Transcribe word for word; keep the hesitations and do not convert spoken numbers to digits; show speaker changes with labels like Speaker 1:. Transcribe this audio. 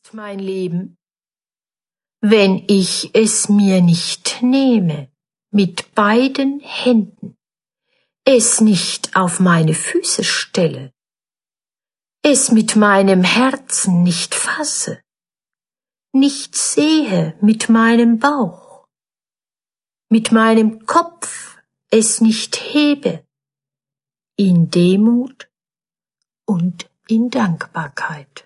Speaker 1: mein Leben, wenn ich es mir nicht nehme, mit beiden Händen, es nicht auf meine Füße stelle, es mit meinem Herzen nicht fasse, nicht sehe mit meinem Bauch, mit meinem Kopf es nicht hebe, in Demut und in Dankbarkeit.